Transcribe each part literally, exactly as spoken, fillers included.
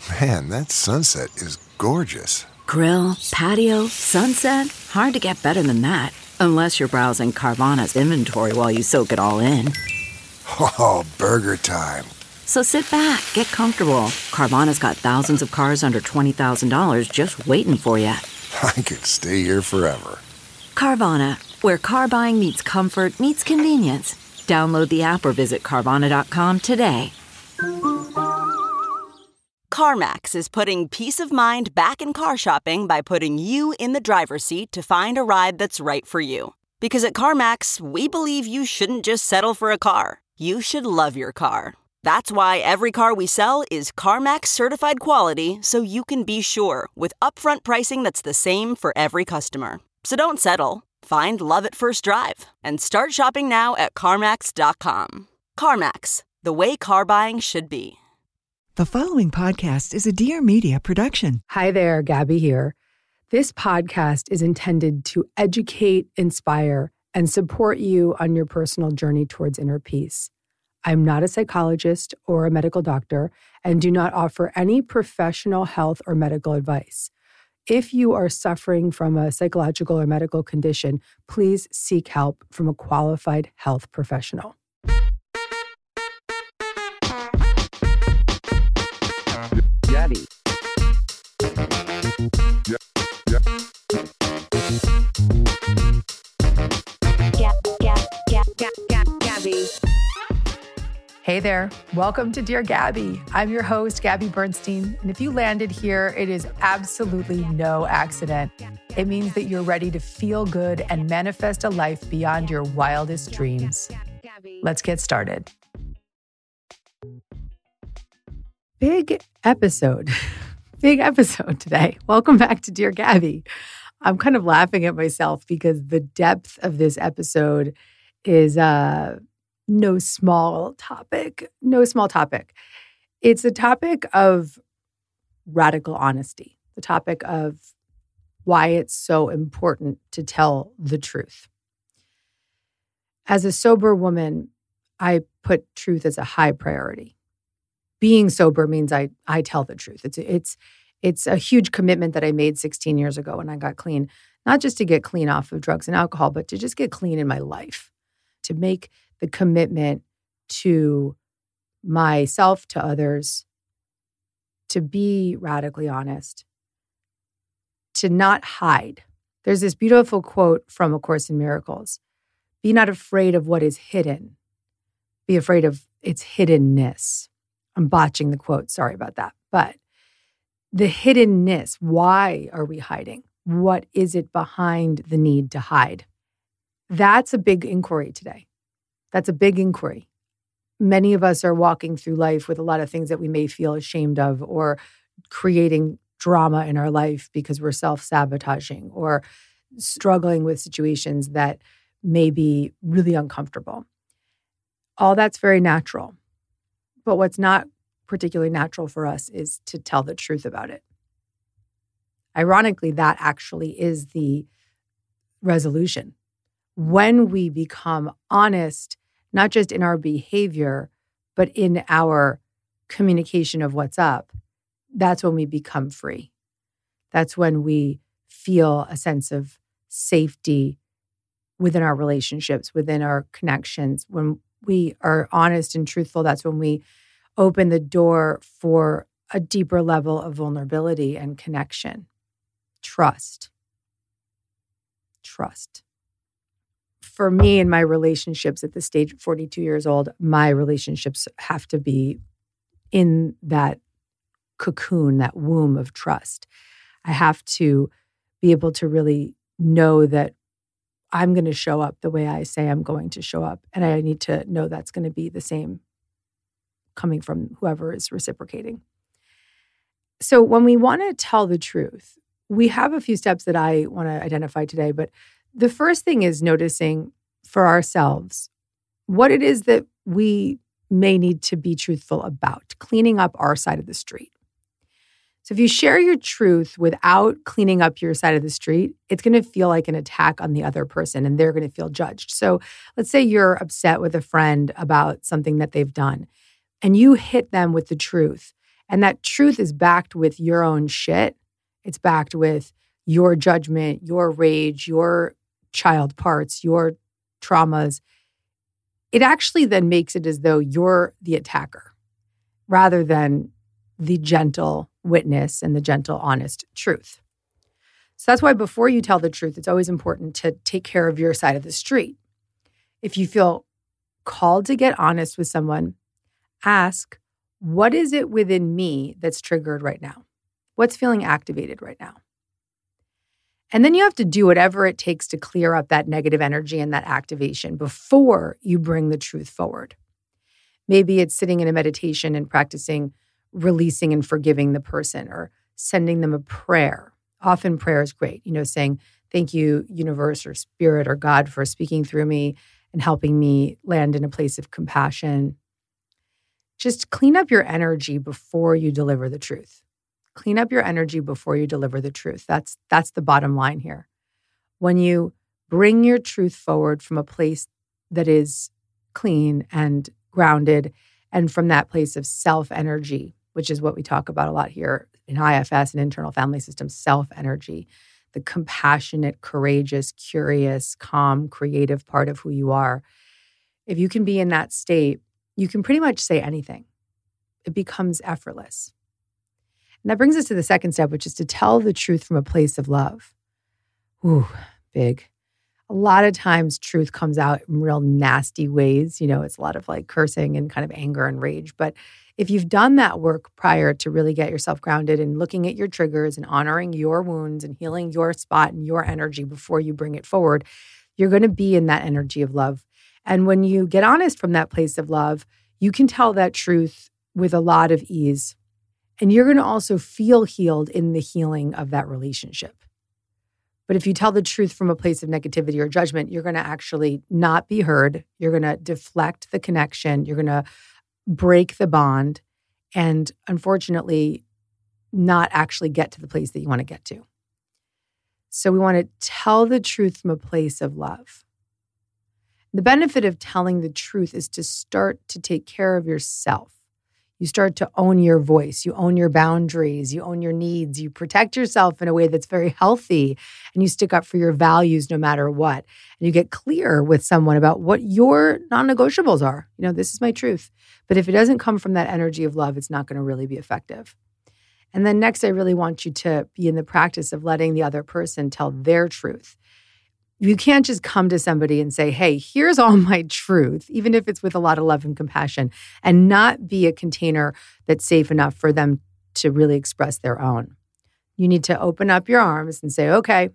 Man, that sunset is gorgeous. Grill, patio, sunset. Hard to get better than that. Unless you're browsing Carvana's inventory while you soak it all in. Oh, burger time. So sit back, get comfortable. Carvana's got thousands of cars under twenty thousand dollars just waiting for you. I could stay here forever. Carvana, where car buying meets comfort, meets convenience. Download the app or visit Carvana dot com today. CarMax is putting peace of mind back in car shopping by putting you in the driver's seat to find a ride that's right for you. Because at CarMax, we believe you shouldn't just settle for a car. You should love your car. That's why every car we sell is CarMax certified quality, so you can be sure with upfront pricing that's the same for every customer. So don't settle. Find love at first drive and start shopping now at CarMax dot com. CarMax, the way car buying should be. The following podcast is a Dear Media production. Hi there, Gabby here. This podcast is intended to educate, inspire, and support you on your personal journey towards inner peace. I'm not a psychologist or a medical doctor and do not offer any professional health or medical advice. If you are suffering from a psychological or medical condition, please seek help from a qualified health professional. Gabby. Yeah, yeah. Gab, Gab, Gab, Gab, Gab, Gabby. Hey there. Welcome to Dear Gabby. I'm your host, Gabby Bernstein. And if you landed here, it is absolutely no accident. It means that you're ready to feel good and manifest a life beyond your wildest dreams. Let's get started. Big episode. Big episode today. Welcome back to Dear Gabby. I'm kind of laughing at myself because the depth of this episode is uh, no small topic. No small topic. It's a topic of radical honesty, the topic of why it's so important to tell the truth. As a sober woman, I put truth as a high priority. Being sober means I I tell the truth. It's it's it's a huge commitment that I made sixteen years ago when I got clean, not just to get clean off of drugs and alcohol, but to just get clean in my life, to make the commitment to myself, to others, to be radically honest, to not hide. There's this beautiful quote from A Course in Miracles. Be not afraid of what is hidden. Be afraid of its hiddenness. I'm botching the quote. Sorry about that. But the hiddenness, why are we hiding? What is it behind the need to hide? That's a big inquiry today. That's a big inquiry. Many of us are walking through life with a lot of things that we may feel ashamed of or creating drama in our life because we're self-sabotaging or struggling with situations that may be really uncomfortable. All that's very natural. But what's not particularly natural for us is to tell the truth about it. Ironically, that actually is the resolution. When we become honest, not just in our behavior, but in our communication of what's up, that's when we become free. That's when we feel a sense of safety within our relationships, within our connections. When we are honest and truthful, that's when we open the door for a deeper level of vulnerability and connection. Trust. Trust. For me in my relationships at the stage of forty-two years old, my relationships have to be in that cocoon, that womb of trust. I have to be able to really know that I'm going to show up the way I say I'm going to show up. And I need to know that's going to be the same coming from whoever is reciprocating. So when we want to tell the truth, we have a few steps that I want to identify today. But the first thing is noticing for ourselves what it is that we may need to be truthful about, cleaning up our side of the street. So if you share your truth without cleaning up your side of the street, it's going to feel like an attack on the other person and they're going to feel judged. So let's say you're upset with a friend about something that they've done and you hit them with the truth And that truth is backed with your own shit. It's backed with your judgment, your rage, your child parts, your traumas. It actually then makes it as though you're the attacker rather than the gentle witness and the gentle, honest truth. So that's why before you tell the truth, it's always important to take care of your side of the street. If you feel called to get honest with someone, ask, what is it within me that's triggered right now? What's feeling activated right now? And then you have to do whatever it takes to clear up that negative energy and that activation before you bring the truth forward. Maybe it's sitting in a meditation and practicing releasing and forgiving the person, or sending them a prayer. Often prayer is great, you know, saying, thank you, universe or spirit or God, for speaking through me and helping me land in a place of compassion. Just clean up your energy before you deliver the truth. Clean up your energy before you deliver the truth. That's that's the bottom line here. When you bring your truth forward from a place that is clean and grounded, and from that place of self-energy, which is what we talk about a lot here in I F S and internal family systems, self-energy, the compassionate, courageous, curious, calm, creative part of who you are. If you can be in that state, you can pretty much say anything. It becomes effortless. And that brings us to the second step, which is to tell the truth from a place of love. Ooh, big. A lot of times truth comes out in real nasty ways. You know, it's a lot of like cursing and kind of anger and rage. But if you've done that work prior to really get yourself grounded and looking at your triggers and honoring your wounds and healing your spot and your energy before you bring it forward, you're going to be in that energy of love. And when you get honest from that place of love, you can tell that truth with a lot of ease. And you're going to also feel healed in the healing of that relationship. But if you tell the truth from a place of negativity or judgment, you're going to actually not be heard. You're going to deflect the connection. You're going to break the bond. And unfortunately, not actually get to the place that you want to get to. So we want to tell the truth from a place of love. The benefit of telling the truth is to start to take care of yourself. You start to own your voice. You own your boundaries. You own your needs. You protect yourself in a way that's very healthy, and you stick up for your values no matter what. And you get clear with someone about what your non-negotiables are. You know, this is my truth. But if it doesn't come from that energy of love, it's not going to really be effective. And then next, I really want you to be in the practice of letting the other person tell their truth. You can't just come to somebody and say, hey, here's all my truth, even if it's with a lot of love and compassion, and not be a container that's safe enough for them to really express their own. You need to open up your arms and say, okay,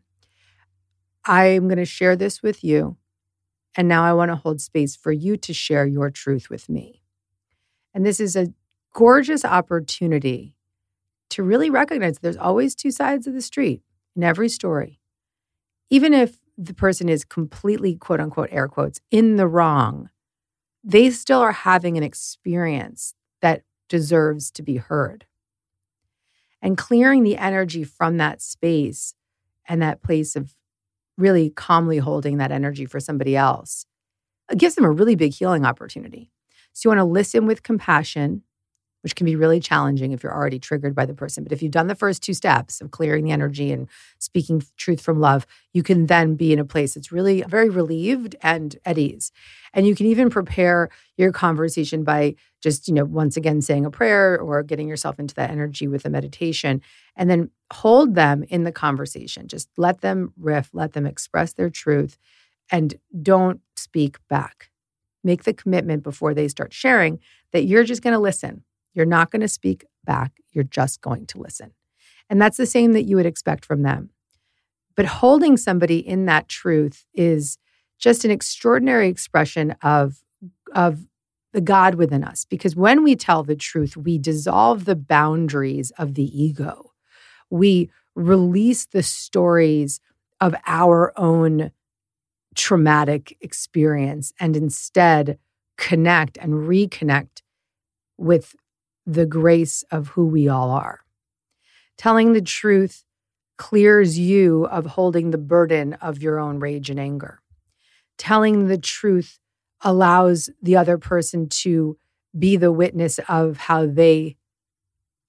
I'm going to share this with you. And now I want to hold space for you to share your truth with me. And this is a gorgeous opportunity to really recognize there's always two sides of the street in every story. Even if the person is completely, quote unquote, air quotes, in the wrong, they still are having an experience that deserves to be heard. And clearing the energy from that space and that place of really calmly holding that energy for somebody else, it gives them a really big healing opportunity. So you want to listen with compassion, which can be really challenging if you're already triggered by the person. But if you've done the first two steps of clearing the energy and speaking truth from love, you can then be in a place that's really very relieved and at ease. And you can even prepare your conversation by just, you know, once again saying a prayer or getting yourself into that energy with a meditation, and then hold them in the conversation. Just let them riff, let them express their truth, and don't speak back. Make the commitment before they start sharing that you're just going to listen. You're not going to speak back. You're just going to listen. And that's the same that you would expect from them. But holding somebody in that truth is just an extraordinary expression of, of the God within us. Because when we tell the truth, we dissolve the boundaries of the ego. We release the stories of our own traumatic experience and instead connect and reconnect with the grace of who we all are. Telling the truth clears you of holding the burden of your own rage and anger. Telling the truth allows the other person to be the witness of how they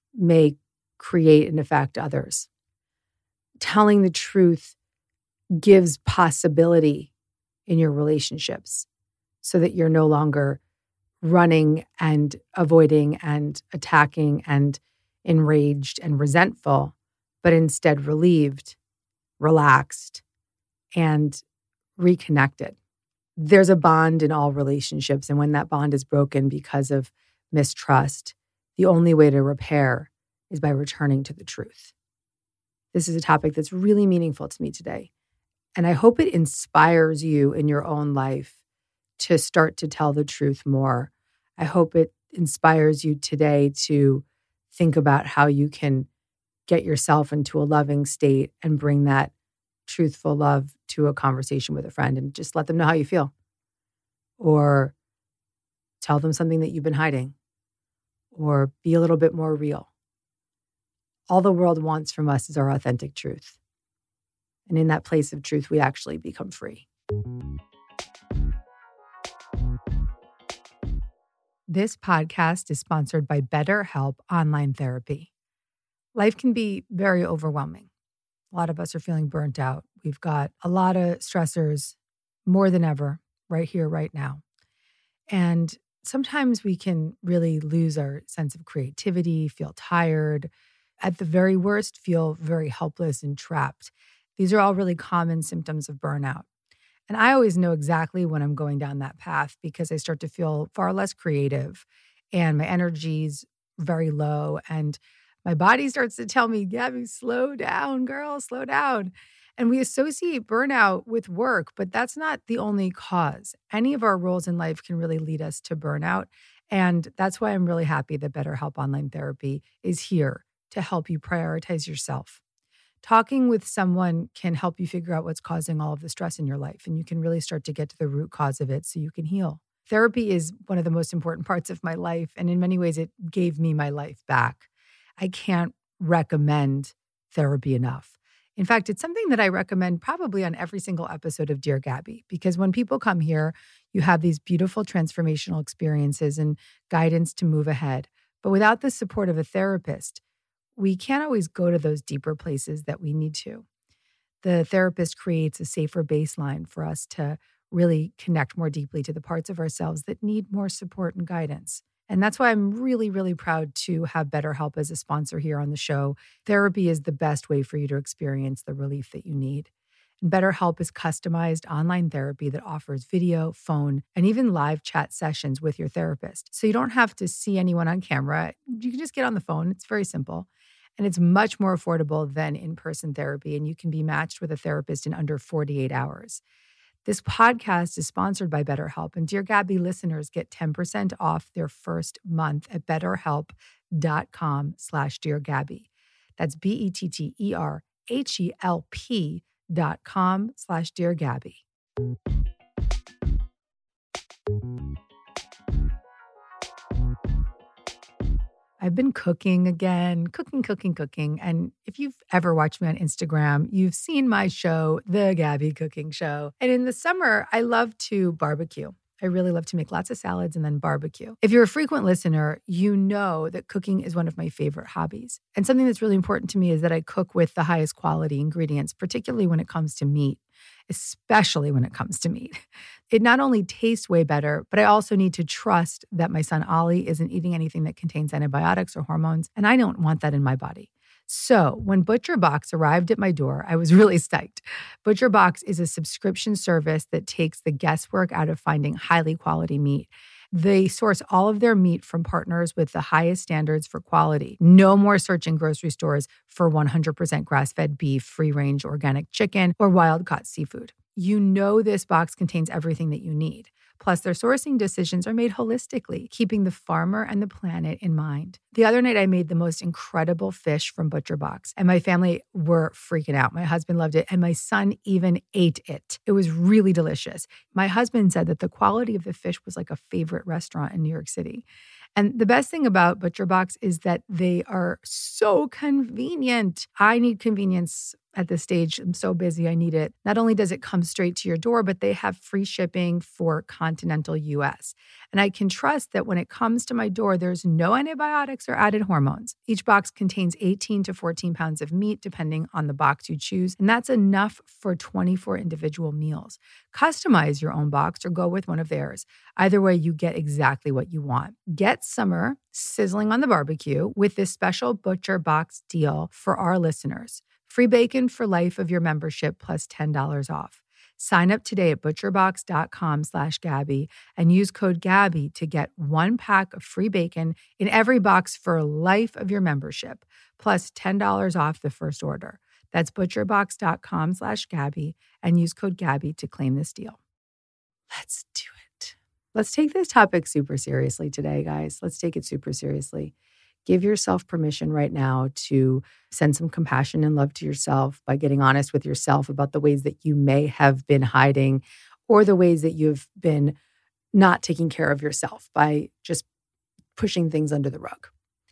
may create and affect others. Telling the truth gives possibility in your relationships so that you're no longer running and avoiding and attacking and enraged and resentful, but instead relieved, relaxed, and reconnected. There's a bond in all relationships, and when that bond is broken because of mistrust, the only way to repair is by returning to the truth. This is a topic that's really meaningful to me today, and I hope it inspires you in your own life to start to tell the truth more. I hope it inspires you today to think about how you can get yourself into a loving state and bring that truthful love to a conversation with a friend and just let them know how you feel. Or tell them something that you've been hiding. Or be a little bit more real. All the world wants from us is our authentic truth. And in that place of truth, we actually become free. This podcast is sponsored by BetterHelp Online Therapy. Life can be very overwhelming. A lot of us are feeling burnt out. We've got a lot of stressors more than ever right here, right now. And sometimes we can really lose our sense of creativity, feel tired, at the very worst, feel very helpless and trapped. These are all really common symptoms of burnout. And I always know exactly when I'm going down that path because I start to feel far less creative and my energy's very low and my body starts to tell me, Gabby, slow down, girl, slow down. And we associate burnout with work, but that's not the only cause. Any of our roles in life can really lead us to burnout. And that's why I'm really happy that BetterHelp Online Therapy is here to help you prioritize yourself. Talking with someone can help you figure out what's causing all of the stress in your life, and you can really start to get to the root cause of it so you can heal. Therapy is one of the most important parts of my life, and in many ways, it gave me my life back. I can't recommend therapy enough. In fact, it's something that I recommend probably on every single episode of Dear Gabby, because when people come here, you have these beautiful transformational experiences and guidance to move ahead. But without the support of a therapist, we can't always go to those deeper places that we need to. The therapist creates a safer baseline for us to really connect more deeply to the parts of ourselves that need more support and guidance. And that's why I'm really, really proud to have BetterHelp as a sponsor here on the show. Therapy is the best way for you to experience the relief that you need. And BetterHelp is customized online therapy that offers video, phone, and even live chat sessions with your therapist. So you don't have to see anyone on camera. You can just get on the phone. It's very simple. And it's much more affordable than in-person therapy, and you can be matched with a therapist in under forty-eight hours. This podcast is sponsored by BetterHelp, and Dear Gabby listeners get ten percent off their first month at betterhelp.com slash Dear Gabby. That's B-E-T-T-E-R-H-E-L-P dot com slash Dear Gabby. I've been cooking again, cooking, cooking, cooking. And if you've ever watched me on Instagram, you've seen my show, The Gabby Cooking Show. And in the summer, I love to barbecue. I really love to make lots of salads and then barbecue. If you're a frequent listener, you know that cooking is one of my favorite hobbies. And something that's really important to me is that I cook with the highest quality ingredients, particularly when it comes to meat, especially when it comes to meat. It not only tastes way better, but I also need to trust that my son Ollie isn't eating anything that contains antibiotics or hormones, and I don't want that in my body. So when ButcherBox arrived at my door, I was really psyched. ButcherBox is a subscription service that takes the guesswork out of finding highly quality meat. They source all of their meat from partners with the highest standards for quality. No more searching grocery stores for one hundred percent grass-fed beef, free-range organic chicken, or wild-caught seafood. You know this box contains everything that you need. Plus, their sourcing decisions are made holistically, keeping the farmer and the planet in mind. The other night, I made the most incredible fish from ButcherBox, and my family were freaking out. My husband loved it, and my son even ate it. It was really delicious. My husband said that the quality of the fish was like a favorite restaurant in New York City. And the best thing about ButcherBox is that they are so convenient. I need convenience at this stage, I'm so busy, I need it. Not only does it come straight to your door, but they have free shipping for continental U S. And I can trust that when it comes to my door, there's no antibiotics or added hormones. Each box contains eighteen to fourteen pounds of meat, depending on the box you choose. And that's enough for twenty-four individual meals. Customize your own box or go with one of theirs. Either way, you get exactly what you want. Get summer sizzling on the barbecue with this special Butcher Box deal for our listeners. Free bacon for life of your membership plus ten dollars off. Sign up today at butcherbox.com slash Gabby and use code Gabby to get one pack of free bacon in every box for life of your membership, plus ten dollars off the first order. That's butcherbox.com slash Gabby and use code Gabby to claim this deal. Let's do it. Let's take this topic super seriously today, guys. Let's take it super seriously. Give yourself permission right now to send some compassion and love to yourself by getting honest with yourself about the ways that you may have been hiding or the ways that you've been not taking care of yourself by just pushing things under the rug.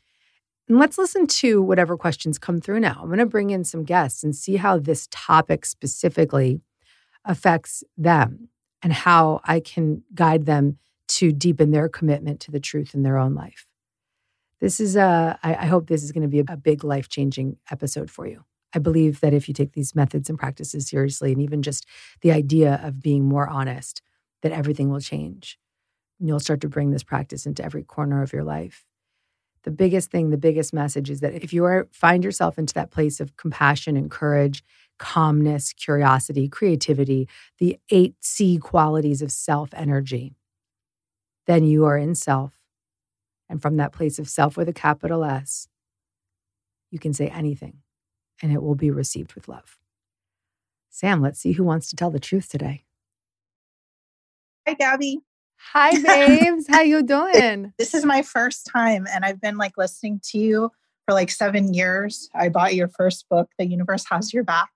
And let's listen to whatever questions come through now. I'm going to bring in some guests and see how this topic specifically affects them and how I can guide them to deepen their commitment to the truth in their own life. This is a, I, I hope this is going to be a, a big life-changing episode for you. I believe that if you take these methods and practices seriously, and even just the idea of being more honest, that everything will change. And you'll start to bring this practice into every corner of your life. The biggest thing, the biggest message is that if you are find yourself into that place of compassion and courage, calmness, curiosity, creativity, the eight C qualities of self-energy, then you are in self. And from that place of self with a capital S, you can say anything and it will be received with love. Sam, let's see who wants to tell the truth today. Hi, Gabby. Hi, babes. How you doing? This is my first time and I've been like listening to you for like seven years. I bought your first book, The Universe Has Your Back.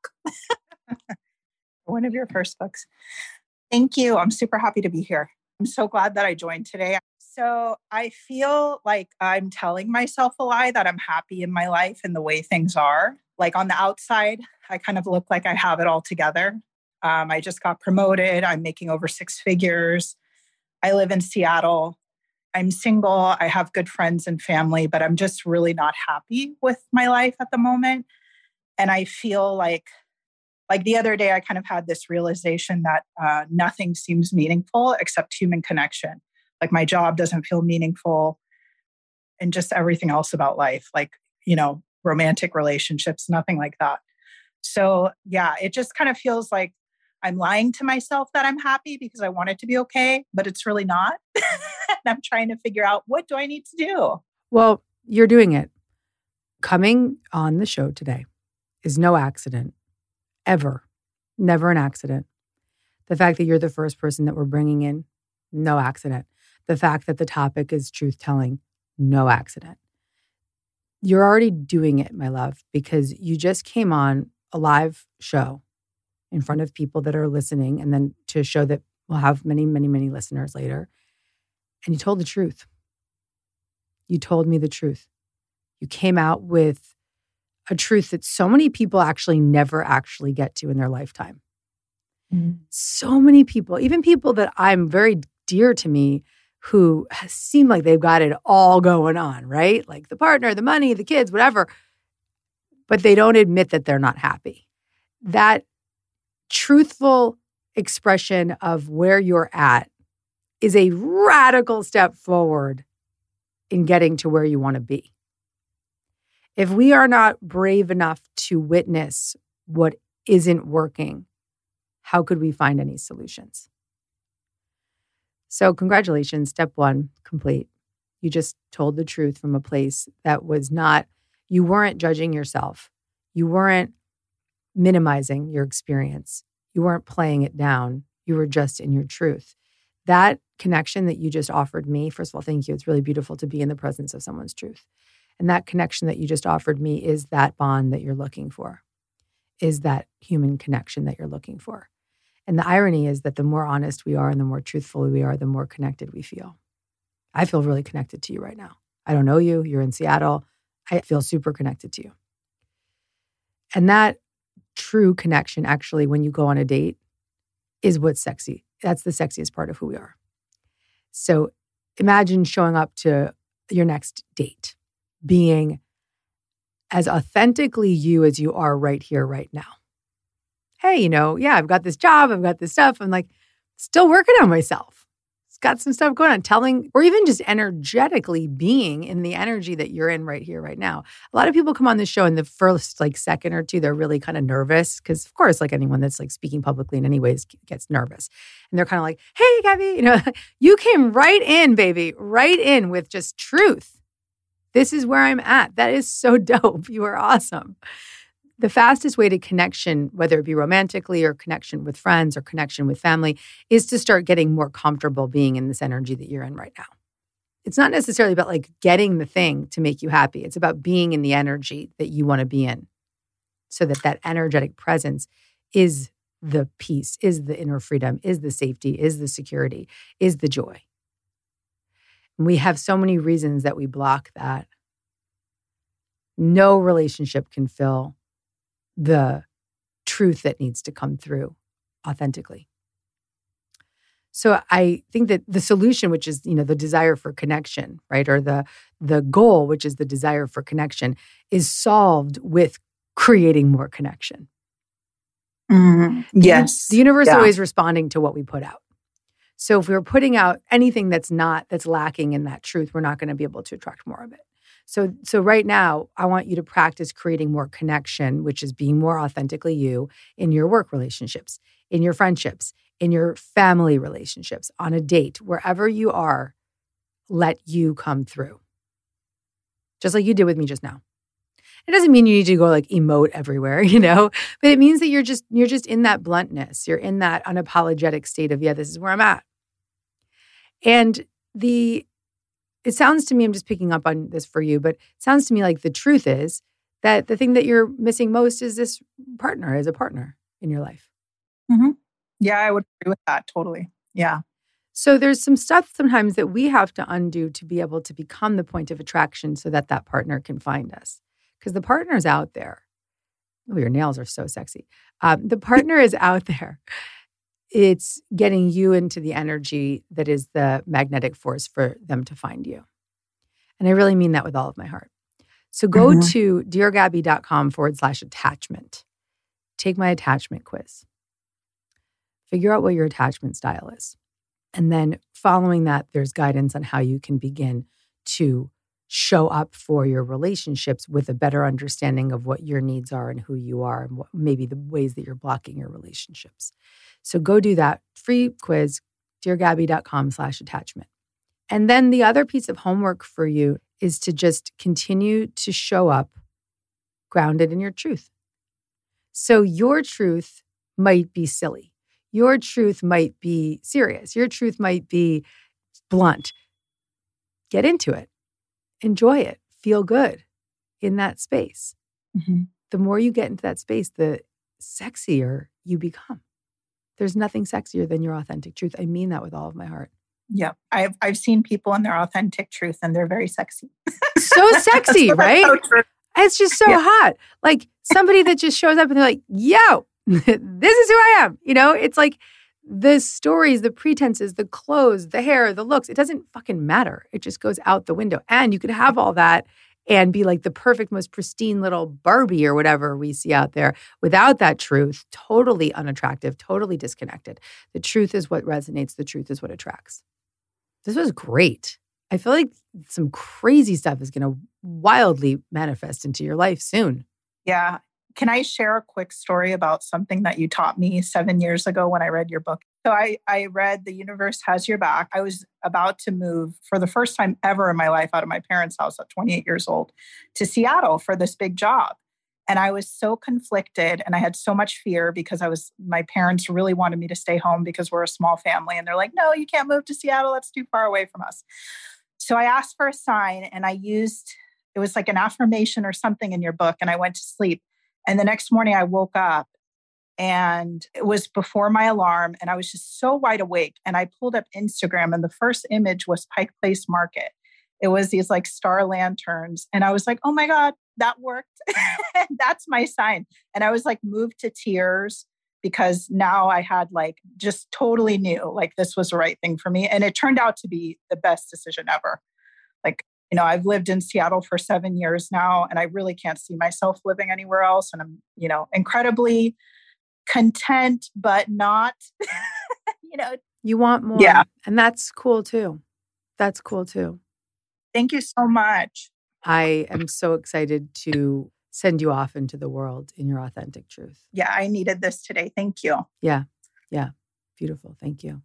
One of your first books. Thank you. I'm super happy to be here. I'm so glad that I joined today. So I feel like I'm telling myself a lie that I'm happy in my life and the way things are. Like on the outside, I kind of look like I have it all together. Um, I just got promoted. I'm making over six figures. I live in Seattle. I'm single. I have good friends and family, but I'm just really not happy with my life at the moment. And I feel like, like the other day, I kind of had this realization that uh, nothing seems meaningful except human connection. Like my job doesn't feel meaningful and just everything else about life, like, you know, romantic relationships, nothing like that. So yeah, it just kind of feels like I'm lying to myself that I'm happy because I want it to be okay, but it's really not. And I'm trying to figure out, what do I need to do? Well, you're doing it. Coming on the show today is no accident, ever. Never an accident. The fact that you're the first person that we're bringing in, no accident. The fact that the topic is truth-telling, no accident. You're already doing it, my love, because you just came on a live show in front of people that are listening, and then to a show that will have many, many, many listeners later. And you told the truth. You told me the truth. You came out with a truth that so many people actually never actually get to in their lifetime. Mm-hmm. So many people, even people that I'm very dear to me, who seem like they've got it all going on, right? Like the partner, the money, the kids, whatever. But they don't admit that they're not happy. That truthful expression of where you're at is a radical step forward in getting to where you want to be. If we are not brave enough to witness what isn't working, how could we find any solutions? So congratulations, step one, complete. You just told the truth from a place that was not, you weren't judging yourself. You weren't minimizing your experience. You weren't playing it down. You were just in your truth. That connection that you just offered me, first of all, thank you. It's really beautiful to be in the presence of someone's truth. And that connection that you just offered me is that bond that you're looking for, is that human connection that you're looking for. And the irony is that the more honest we are and the more truthful we are, the more connected we feel. I feel really connected to you right now. I don't know you. You're in Seattle. I feel super connected to you. And that true connection, actually, when you go on a date, is what's sexy. That's the sexiest part of who we are. So imagine showing up to your next date, being as authentically you as you are right here, right now. Hey, you know, yeah, I've got this job, I've got this stuff. I'm like, still working on myself. It's got some stuff going on, telling, or even just energetically being in the energy that you're in right here, right now. A lot of people come on this show in the first like second or two, they're really kind of nervous because, of course, like anyone that's like speaking publicly in any ways gets nervous. And they're kind of like, hey, Gabby, you know, you came right in, baby, right in with just truth. This is where I'm at. That is so dope. You are awesome. The fastest way to connection, whether it be romantically or connection with friends or connection with family, is to start getting more comfortable being in this energy that you're in right now. It's not necessarily about like getting the thing to make you happy. It's about being in the energy that you want to be in so that that energetic presence is the peace, is the inner freedom, is the safety, is the security, is the joy. And we have so many reasons that we block that. No relationship can fill the truth that needs to come through authentically. So I think that the solution, which is, you know, the desire for connection, right? Or the the goal, which is the desire for connection, is solved with creating more connection. Mm, yes. The universe yeah. is always responding to what we put out. So if we're putting out anything that's not, that's lacking in that truth, we're not going to be able to attract more of it. So, so right now, I want you to practice creating more connection, which is being more authentically you in your work relationships, in your friendships, in your family relationships, on a date, wherever you are, let you come through. Just like you did with me just now. It doesn't mean you need to go like emote everywhere, you know, but it means that you're just, you're just in that bluntness. You're in that unapologetic state of, yeah, this is where I'm at. And the, it sounds to me, I'm just picking up on this for you, but it sounds to me like the truth is that the thing that you're missing most is this partner, as a partner in your life. Mm-hmm. Yeah, I would agree with that. Totally. Yeah. So there's some stuff sometimes that we have to undo to be able to become the point of attraction so that that partner can find us. Because the partner's out there. Oh, your nails are so sexy. Um, the partner is out there. It's getting you into the energy that is the magnetic force for them to find you. And I really mean that with all of my heart. So go mm-hmm. to deargabby.com forward slash attachment. Take my attachment quiz. Figure out what your attachment style is. And then following that, there's guidance on how you can begin to show up for your relationships with a better understanding of what your needs are and who you are and what maybe the ways that you're blocking your relationships. So go do that free quiz, deargabby.com slash attachment. And then the other piece of homework for you is to just continue to show up grounded in your truth. So your truth might be silly. Your truth might be serious. Your truth might be blunt. Get into it. Enjoy it. Feel good in that space. Mm-hmm. The more you get into that space, the sexier you become. There's nothing sexier than your authentic truth. I mean that with all of my heart. Yeah. I've I've seen people in their authentic truth and they're very sexy. So sexy, so right? So it's just so yeah. hot. Like somebody that just shows up and they're like, yo, this is who I am. You know, it's like the stories, the pretenses, the clothes, the hair, the looks, it doesn't fucking matter. It just goes out the window. And you could have all that and be like the perfect, most pristine little Barbie or whatever we see out there without that truth, totally unattractive, totally disconnected. The truth is what resonates. The truth is what attracts. This was great. I feel like some crazy stuff is going to wildly manifest into your life soon. Yeah. Can I share a quick story about something that you taught me seven years ago when I read your book? So I, I read The Universe Has Your Back. I was about to move for the first time ever in my life out of my parents' house at twenty-eight years old to Seattle for this big job. And I was so conflicted and I had so much fear because I was, my parents really wanted me to stay home because we're a small family. And they're like, no, you can't move to Seattle. That's too far away from us. So I asked for a sign and I used, it was like an affirmation or something in your book. And I went to sleep. And the next morning I woke up and it was before my alarm and I was just so wide awake. And I pulled up Instagram and the first image was Pike Place Market. It was these like star lanterns. And I was like, oh my God, that worked. That's my sign. And I was like moved to tears because now I had like just totally knew like this was the right thing for me. And it turned out to be the best decision ever. Like, you know, I've lived in Seattle for seven years now, and I really can't see myself living anywhere else. And I'm, you know, incredibly content, but not, you know. You want more. Yeah. And that's cool too. That's cool too. Thank you so much. I am so excited to send you off into the world in your authentic truth. Yeah, I needed this today. Thank you. Yeah. Yeah. Beautiful. Thank you.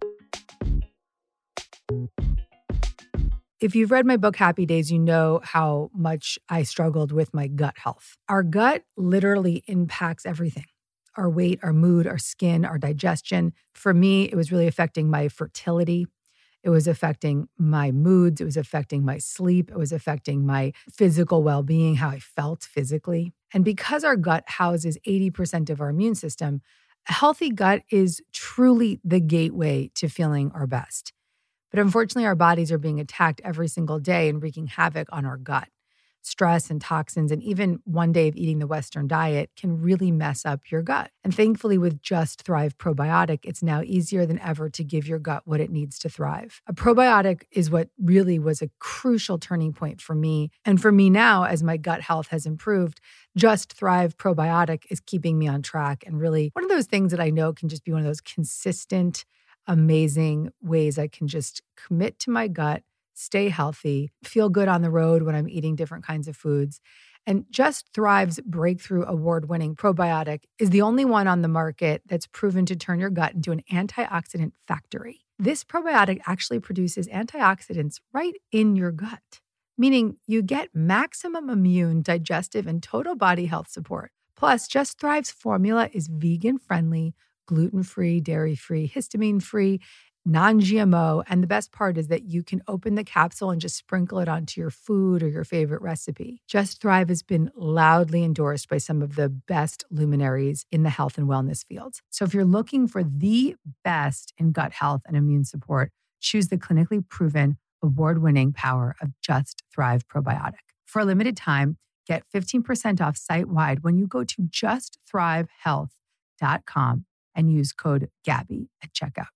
If you've read my book, Happy Days, you know how much I struggled with my gut health. Our gut literally impacts everything. Our weight, our mood, our skin, our digestion. For me, it was really affecting my fertility. It was affecting my moods. It was affecting my sleep. It was affecting my physical well-being, how I felt physically. And because our gut houses eighty percent of our immune system, a healthy gut is truly the gateway to feeling our best. But unfortunately, our bodies are being attacked every single day and wreaking havoc on our gut. Stress and toxins and even one day of eating the Western diet can really mess up your gut. And thankfully, with Just Thrive Probiotic, it's now easier than ever to give your gut what it needs to thrive. A probiotic is what really was a crucial turning point for me. And for me now, as my gut health has improved, Just Thrive Probiotic is keeping me on track and really one of those things that I know can just be one of those consistent, amazing ways I can just commit to my gut, stay healthy, feel good on the road when I'm eating different kinds of foods. And Just Thrive's breakthrough award-winning probiotic is the only one on the market that's proven to turn your gut into an antioxidant factory. This probiotic actually produces antioxidants right in your gut, meaning you get maximum immune, digestive, and total body health support. Plus, Just Thrive's formula is vegan-friendly, gluten-free, dairy-free, histamine-free, non-G M O. And the best part is that you can open the capsule and just sprinkle it onto your food or your favorite recipe. Just Thrive has been loudly endorsed by some of the best luminaries in the health and wellness fields. So if you're looking for the best in gut health and immune support, choose the clinically proven, award-winning power of Just Thrive Probiotic. For a limited time, get fifteen percent off site-wide when you go to just thrive health dot com and use code Gabby at checkout.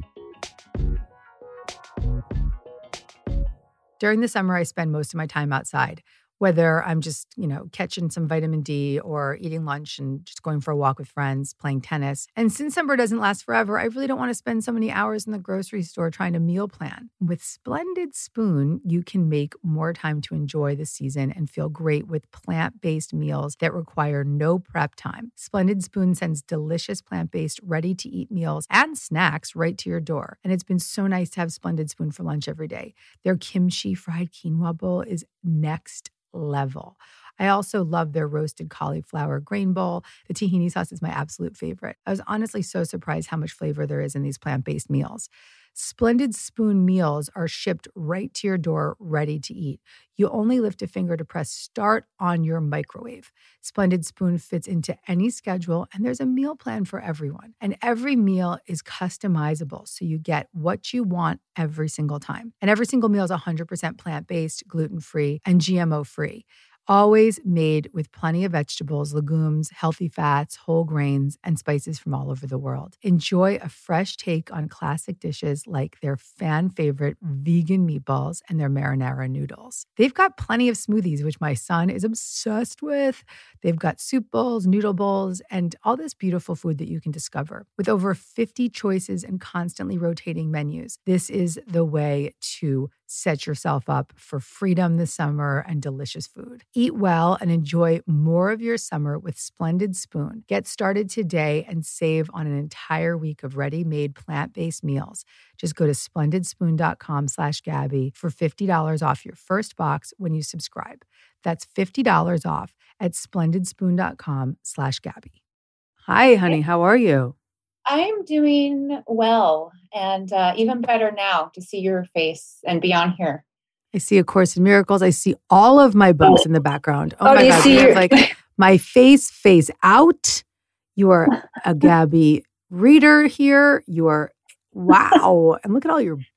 During the summer, I spend most of my time outside, whether I'm just, you know, catching some vitamin D or eating lunch and just going for a walk with friends, playing tennis. And since summer doesn't last forever, I really don't want to spend so many hours in the grocery store trying to meal plan. With Splendid Spoon, you can make more time to enjoy the season and feel great with plant-based meals that require no prep time. Splendid Spoon sends delicious plant-based, ready-to-eat meals and snacks right to your door. And it's been so nice to have Splendid Spoon for lunch every day. Their kimchi fried quinoa bowl is next level. I also love their roasted cauliflower grain bowl. The tahini sauce is my absolute favorite. I was honestly so surprised how much flavor there is in these plant-based meals. Splendid Spoon meals are shipped right to your door, ready to eat. You only lift a finger to press start on your microwave. Splendid Spoon fits into any schedule, and there's a meal plan for everyone. And every meal is customizable, so you get what you want every single time. And every single meal is one hundred percent plant-based, gluten-free, and G M O-free. Always made with plenty of vegetables, legumes, healthy fats, whole grains, and spices from all over the world. Enjoy a fresh take on classic dishes like their fan favorite vegan meatballs and their marinara noodles. They've got plenty of smoothies, which my son is obsessed with. They've got soup bowls, noodle bowls, and all this beautiful food that you can discover. With over fifty choices and constantly rotating menus, this is the way to set yourself up for freedom this summer and delicious food. Eat well and enjoy more of your summer with Splendid Spoon. Get started today and save on an entire week of ready-made plant-based meals. Just go to splendidspoon.com slash Gabby for fifty dollars off your first box when you subscribe. That's fifty dollars off at splendidspoon.com slash Gabby. Hi, honey. How are you? I'm doing well, and uh, even better now to see your face and be on here. I see A Course in Miracles. I see all of my books oh. in the background. Oh, oh my do God. You see You your... have like my face face out. You are a Gabby reader here. You are, wow. And look at all your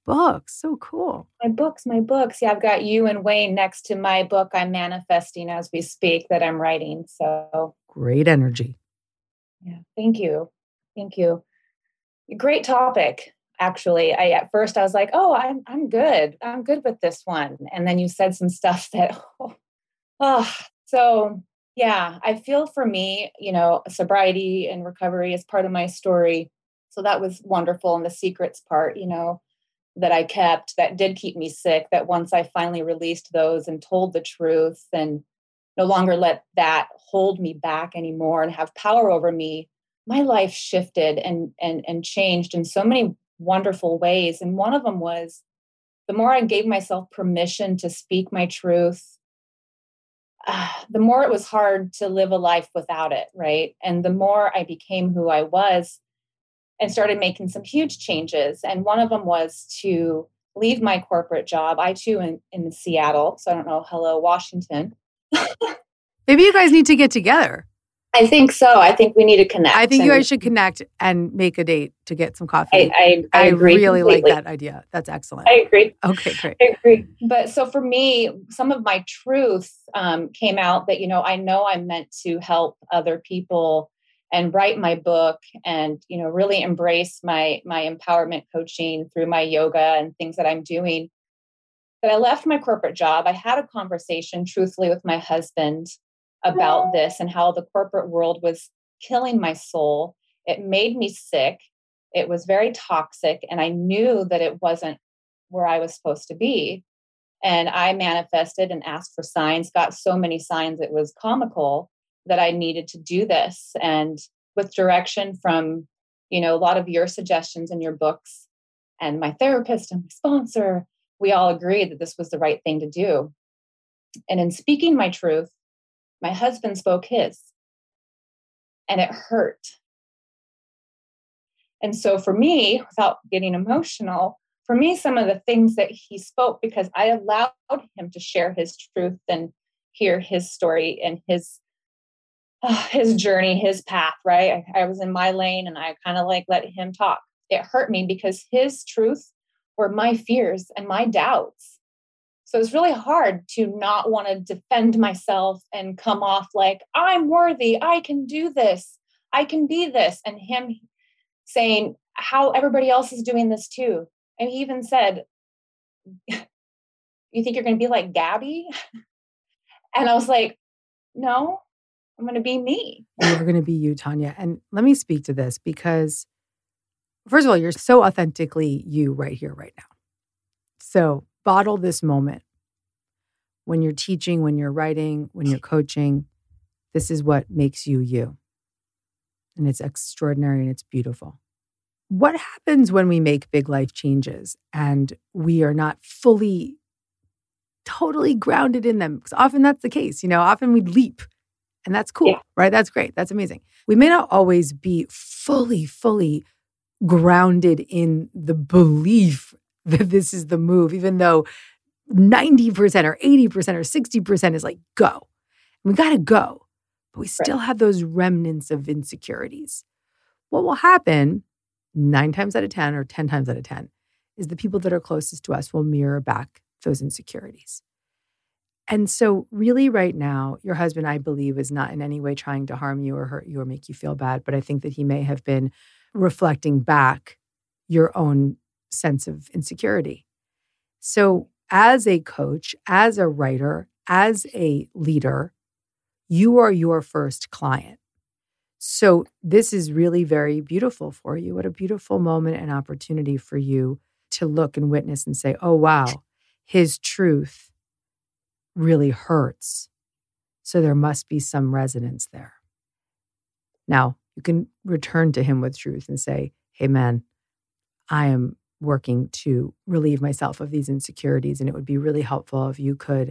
books. So cool. My books, my books. Yeah, I've got you and Wayne next to my book I'm manifesting as we speak that I'm writing. So great energy. Yeah, thank you. Thank you. Great topic. Actually, I at first I was like, "Oh, I'm I'm good. I'm good with this one." And then you said some stuff that, oh, oh. So yeah, I feel for me, you know, sobriety and recovery is part of my story. So that was wonderful. And the secrets part, you know, that I kept that did keep me sick. That once I finally released those and told the truth and no longer let that hold me back anymore and have power over me, my life shifted and and and changed in so many wonderful ways. And one of them was the more I gave myself permission to speak my truth, uh, the more it was hard to live a life without it, right? And the more I became who I was and started making some huge changes. And one of them was to leave my corporate job. I too in, in Seattle. So I don't know, hello, Washington. Maybe you guys need to get together. I think so. I think we need to connect. I think you and guys should connect and make a date to get some coffee. I, I, I, I agree really completely. like that idea. That's excellent. I agree. Okay, great. I agree. But so for me, some of my truth um, came out that, you know, I know I'm meant to help other people and write my book and, you know, really embrace my, my empowerment coaching through my yoga and things that I'm doing. But I left my corporate job. I had a conversation truthfully with my husband about this and how the corporate world was killing my soul. It made me sick. It was very toxic. And I knew that it wasn't where I was supposed to be. And I manifested and asked for signs, got so many signs, it was comical that I needed to do this. And with direction from, you know, a lot of your suggestions in your books and my therapist and my sponsor, we all agreed that this was the right thing to do. And in speaking my truth, my husband spoke his, and it hurt. And so for me, without getting emotional, for me, some of the things that he spoke, because I allowed him to share his truth and hear his story and his uh, his journey, his path, right? I, I was in my lane and I kind of like let him talk. It hurt me because his truth were my fears and my doubts. So it's really hard to not want to defend myself and come off like, I'm worthy, I can do this, I can be this. And him saying how everybody else is doing this too. And he even said, you think you're going to be like Gabby? And I was like, no, I'm going to be me. You're going to be you, Tanya. And let me speak to this because, first of all, you're so authentically you right here, right now. So bottle this moment. When you're teaching, when you're writing, when you're coaching, this is what makes you you. And it's extraordinary and it's beautiful. What happens when we make big life changes and we are not fully, totally grounded in them? Because often that's the case. You know, often we leap and that's cool, yeah. Right? That's great. That's amazing. We may not always be fully, fully grounded in the belief that this is the move, even though ninety percent or eighty percent or sixty percent is like, go. And we got to go. But we still right. have those remnants of insecurities. What will happen nine times out of ten or ten times out of ten is the people that are closest to us will mirror back those insecurities. And so really right now, your husband, I believe, is not in any way trying to harm you or hurt you or make you feel bad. But I think that he may have been reflecting back your own sense of insecurity. So as a coach, as a writer, as a leader, you are your first client. So this is really very beautiful for you. What a beautiful moment and opportunity for you to look and witness and say, oh, wow, his truth really hurts. So there must be some resonance there. Now, you can return to him with truth and say, hey, man, I am working to relieve myself of these insecurities. And it would be really helpful if you could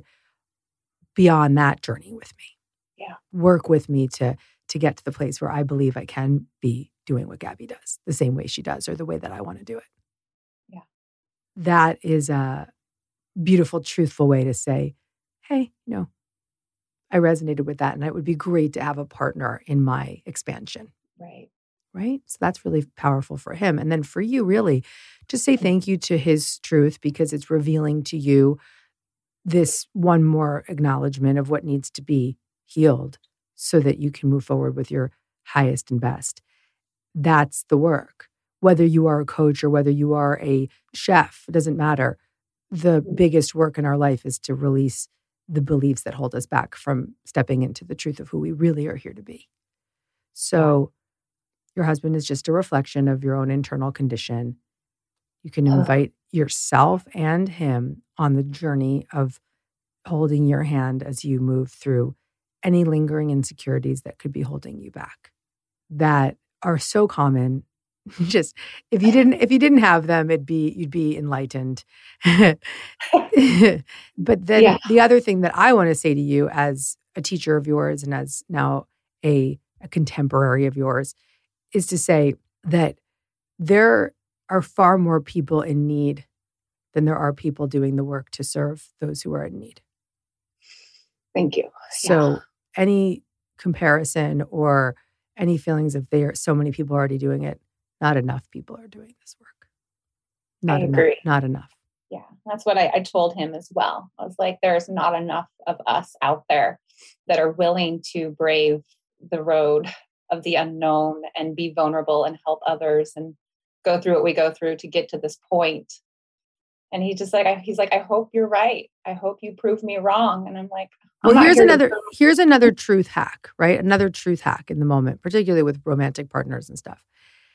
be on that journey with me. Yeah. Work with me to, to get to the place where I believe I can be doing what Gabby does, the same way she does, or the way that I want to do it. Yeah. That is a beautiful, truthful way to say, hey, you know, I resonated with that. And it would be great to have a partner in my expansion. Right. right? So that's really powerful for him. And then for you, really, just say thank you to his truth because it's revealing to you this one more acknowledgement of what needs to be healed so that you can move forward with your highest and best. That's the work. Whether you are a coach or whether you are a chef, it doesn't matter. The biggest work in our life is to release the beliefs that hold us back from stepping into the truth of who we really are here to be. So your husband is just a reflection of your own internal condition. You can invite yourself and him on the journey of holding your hand as you move through any lingering insecurities that could be holding you back, that are so common. Just if you didn't if you didn't have them, it'd be you'd be enlightened. But then Yeah. the other thing that I want to say to you as a teacher of yours and as now a, a contemporary of yours is to say that there are far more people in need than there are people doing the work to serve those who are in need. Thank you. So Yeah. any comparison or any feelings of there so many people are already doing it, not enough people are doing this work. Not I enough. agree. Not enough. Yeah, that's what I, I told him as well. I was like, there's not enough of us out there that are willing to brave the road of the unknown and be vulnerable and help others and go through what we go through to get to this point. And he's just like, I, he's like, I hope you're right. I hope you prove me wrong. And I'm like, I'm Well, not here's here to another prove- here's another truth hack, right? Another truth hack in the moment, particularly with romantic partners and stuff,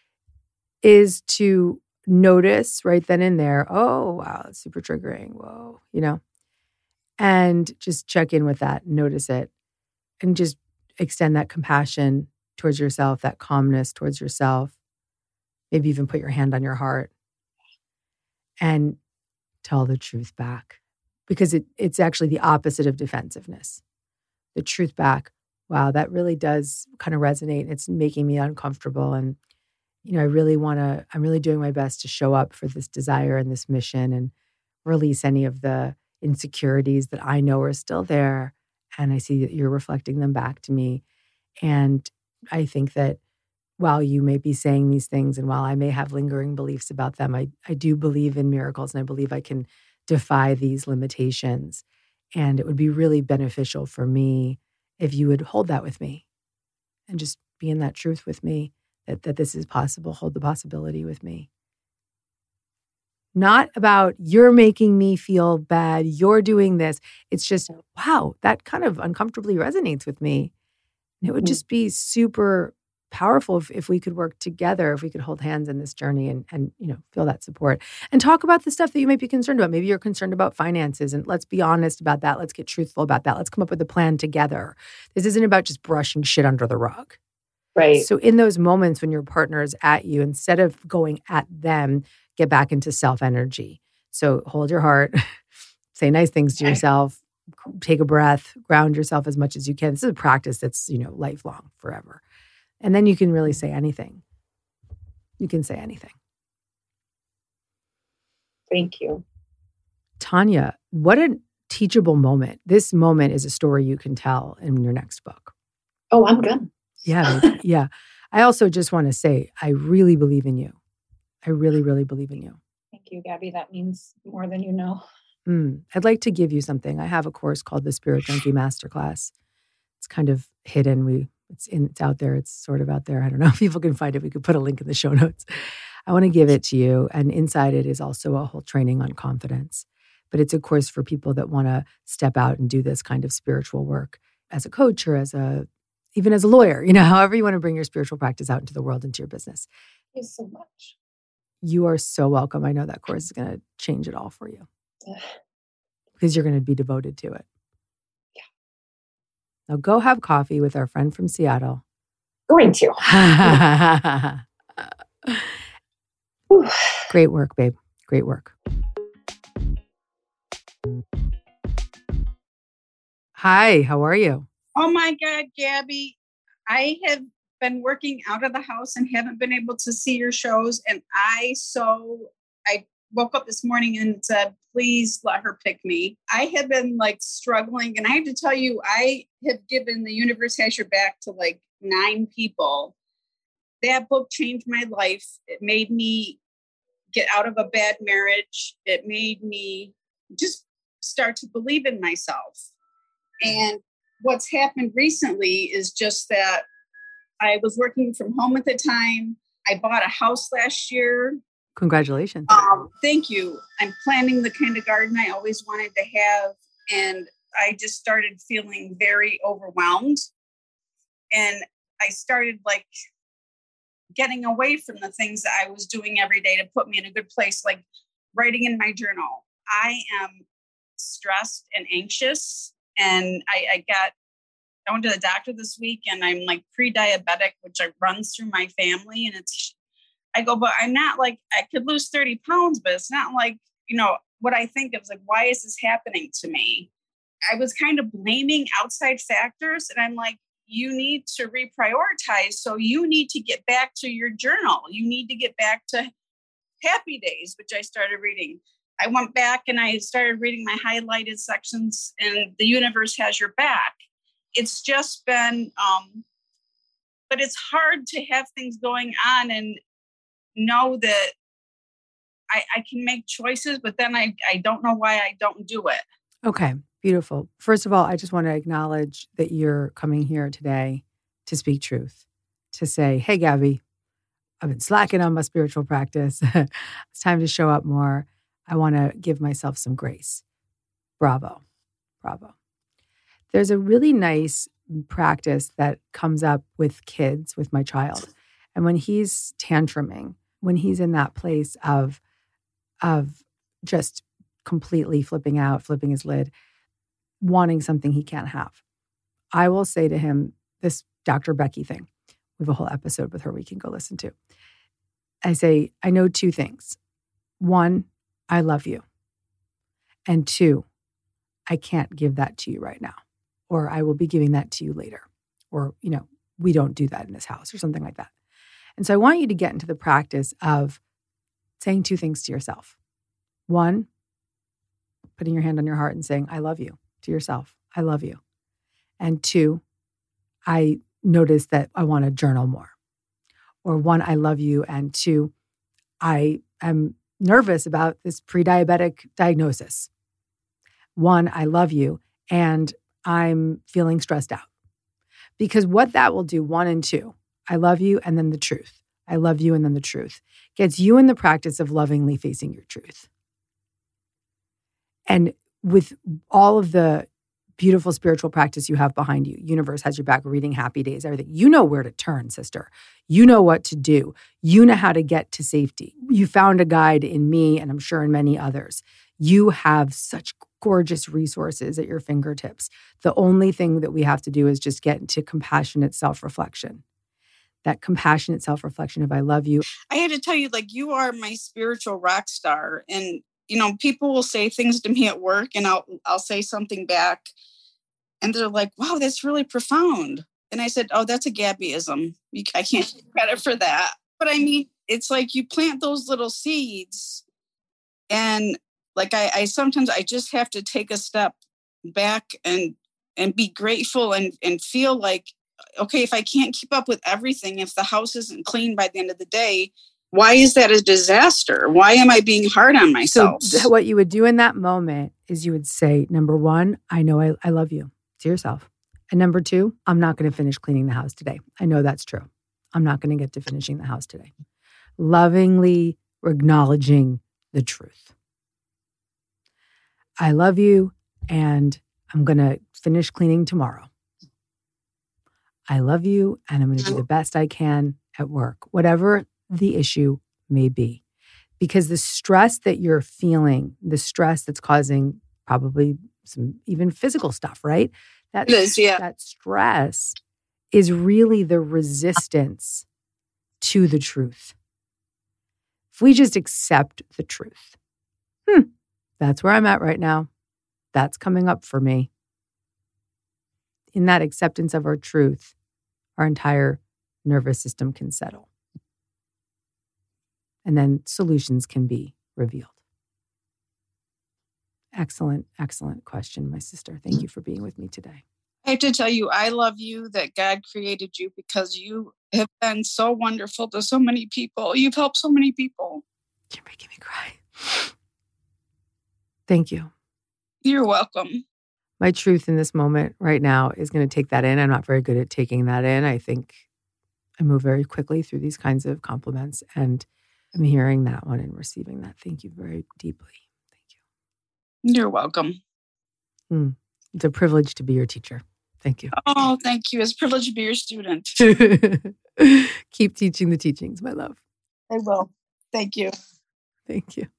is to notice right then and there, oh, wow, that's super triggering. Whoa, you know, and just check in with that, notice it, and just extend that compassion towards yourself, that calmness towards yourself. Maybe even put your hand on your heart and tell the truth back, because it, it's actually the opposite of defensiveness. The truth back, wow, that really does kind of resonate. It's making me uncomfortable. And, you know, I really want to, I'm really doing my best to show up for this desire and this mission and release any of the insecurities that I know are still there. And I see that you're reflecting them back to me. And I think that while you may be saying these things and while I may have lingering beliefs about them, I, I do believe in miracles and I believe I can defy these limitations. And it would be really beneficial for me if you would hold that with me and just be in that truth with me, that, that this is possible. Hold the possibility with me. Not about you're making me feel bad, you're doing this. It's just, wow, that kind of uncomfortably resonates with me. And it would just be super powerful if, if we could work together, if we could hold hands in this journey and, and, you know, feel that support and talk about the stuff that you might be concerned about. Maybe you're concerned about finances, and let's be honest about that. Let's get truthful about that. Let's come up with a plan together. This isn't about just brushing shit under the rug. Right. So in those moments when your partner is at you, instead of going at them, get back into self energy. So hold your heart, say nice things to yourself, take a breath, ground yourself as much as you can. This is a practice that's, you know, lifelong, forever. And then you can really say anything. You can say anything. Thank you. Tanya, what a teachable moment. This moment is a story you can tell in your next book. Oh, I'm good. Yeah. baby. Yeah. I also just want to say, I really believe in you. I really, really believe in you. Thank you, Gabby. That means more than you know. Mm. I'd like to give you something. I have a course called the Spirit Junkie Masterclass. It's kind of hidden. We It's in, it's out there. It's sort of out there. I don't know if people can find it. We could put a link in the show notes. I want to give it to you. And inside it is also a whole training on confidence. But it's a course for people that want to step out and do this kind of spiritual work as a coach or as a, even as a lawyer, you know, however you want to bring your spiritual practice out into the world, into your business. Thank you so much. You are so welcome. I know that course is going to change it all for you because you're going to be devoted to it. Now go have coffee with our friend from Seattle. Going to. Great work, babe. Great work. Hi, how are you? Oh my God, Gabby. I have been working out of the house and haven't been able to see your shows. And I so, I woke up this morning and said, please let her pick me. I have been like struggling. And I have to tell you, I have given the universe has your back to like nine people. that book changed my life. It made me get out of a bad marriage. It made me just start to believe in myself. And what's happened recently is just that I was working from home at the time. I bought a house last year. Congratulations. Um, thank you. I'm planting the kind of garden I always wanted to have. And I just started feeling very overwhelmed. And I started like getting away from the things that I was doing every day to put me in a good place, like writing in my journal. I am stressed and anxious. And I, I got, I went to the doctor this week and I'm like pre-diabetic, which I runs through my family. And it's, I go, but I'm not like, I could lose thirty pounds, but it's not like, you know, what I think of is like, why is this happening to me? I was kind of blaming outside factors. And I'm like, you need to reprioritize. So you need to get back to your journal. You need to get back to Happy Days, which I started reading. I went back and I started reading my highlighted sections, and The Universe Has Your Back. It's just been, um, but it's hard to have things going on and know that I, I can make choices, but then I, I don't know why I don't do it. Okay, beautiful. First of all, I just want to acknowledge that you're coming here today to speak truth, to say, hey, Gabby, I've been slacking on my spiritual practice. It's time to show up more. I want to give myself some grace. Bravo. Bravo. There's a really nice practice that comes up with kids, with my child. And when he's tantruming, when he's in that place of, of just completely flipping out, flipping his lid, wanting something he can't have, I will say to him this Doctor Becky thing. We have a whole episode with her we can go listen to. I say, I know two things. One, I love you. And two, I can't give that to you right now. Or I will be giving that to you later. Or, you know, we don't do that in this house or something like that. And so I want you to get into the practice of saying two things to yourself. One, putting your hand on your heart and saying, I love you to yourself. I love you. And two, I notice that I want to journal more. Or one, I love you. And two, I am nervous about this pre-diabetic diagnosis. One, I love you. And I'm feeling stressed out. Because what that will do, one and two, I love you and then the truth. I love you and then the truth, gets you in the practice of lovingly facing your truth. And with all of the beautiful spiritual practice you have behind you, Universe Has Your Back, reading Happy Days, everything, you know where to turn, sister. You know what to do. You know how to get to safety. You found a guide in me, and I'm sure in many others. You have such gorgeous resources at your fingertips. The only thing that we have to do is just get into compassionate self-reflection. That compassionate self-reflection of I love you. I had to tell you, like, you are my spiritual rock star. And, you know, people will say things to me at work and I'll, I'll say something back and they're like, wow, that's really profound. And I said, oh, that's a Gabbyism. I can't take credit for that. But I mean, it's like you plant those little seeds and like I, I sometimes I just have to take a step back and and be grateful and, and feel like, okay, if I can't keep up with everything, if the house isn't clean by the end of the day, why is that a disaster? Why am I being hard on myself? So what you would do in that moment is you would say, number one, I know I, I love you to yourself. And number two, I'm not going to finish cleaning the house today. I know that's true. I'm not going to get to finishing the house today. Lovingly acknowledging the truth. I love you and I'm going to finish cleaning tomorrow. I love you and I'm going to do the best I can at work, whatever the issue may be. Because the stress that you're feeling, the stress that's causing probably some even physical stuff, right? That, it is, yeah. That stress is really the resistance to the truth. If we just accept the truth, hmm, that's where I'm at right now. That's coming up for me. In that acceptance of our truth, our entire nervous system can settle. And then solutions can be revealed. Excellent, excellent question, my sister. Thank you for being with me today. I have to tell you, I love you, that God created you because you have been so wonderful to so many people. You've helped so many people. You're making me cry. Thank you. You're welcome. My truth in this moment right now is going to take that in. I'm not very good at taking that in. I think I move very quickly through these kinds of compliments, and I'm hearing that one and receiving that. Thank you very deeply. Thank you. You're welcome. Mm. It's a privilege to be your teacher. Thank you. Oh, thank you. It's a privilege to be your student. Keep teaching the teachings, my love. I will. Thank you. Thank you.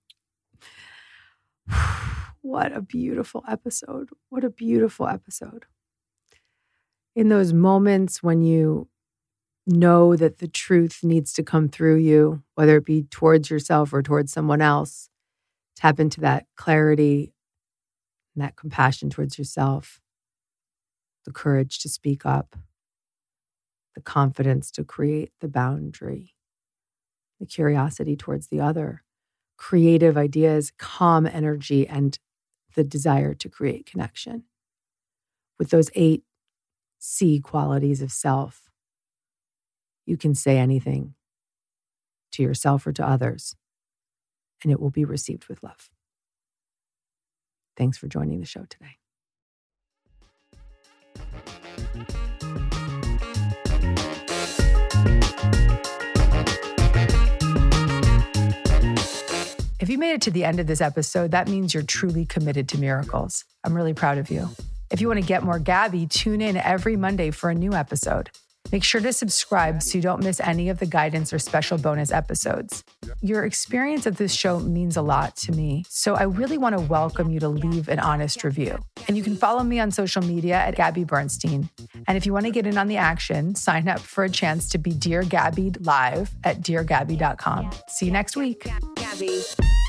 What a beautiful episode. What a beautiful episode. In those moments when you know that the truth needs to come through you, whether it be towards yourself or towards someone else, tap into that clarity and that compassion towards yourself, the courage to speak up, the confidence to create the boundary, the curiosity towards the other, creative ideas, calm energy, and the desire to create connection. With those eight C qualities of self, you can say anything to yourself or to others, and it will be received with love. Thanks for joining the show today. If you made it to the end of this episode, that means you're truly committed to miracles. I'm really proud of you. If you want to get more Gabby, tune in every Monday for a new episode. Make sure to subscribe so you don't miss any of the guidance or special bonus episodes. Your experience of this show means a lot to me, so I really want to welcome you to leave an honest review. And you can follow me on social media at Gabby Bernstein. And if you want to get in on the action, sign up for a chance to be Dear Gabby live at dear gabby dot com. See you next week. Gabby.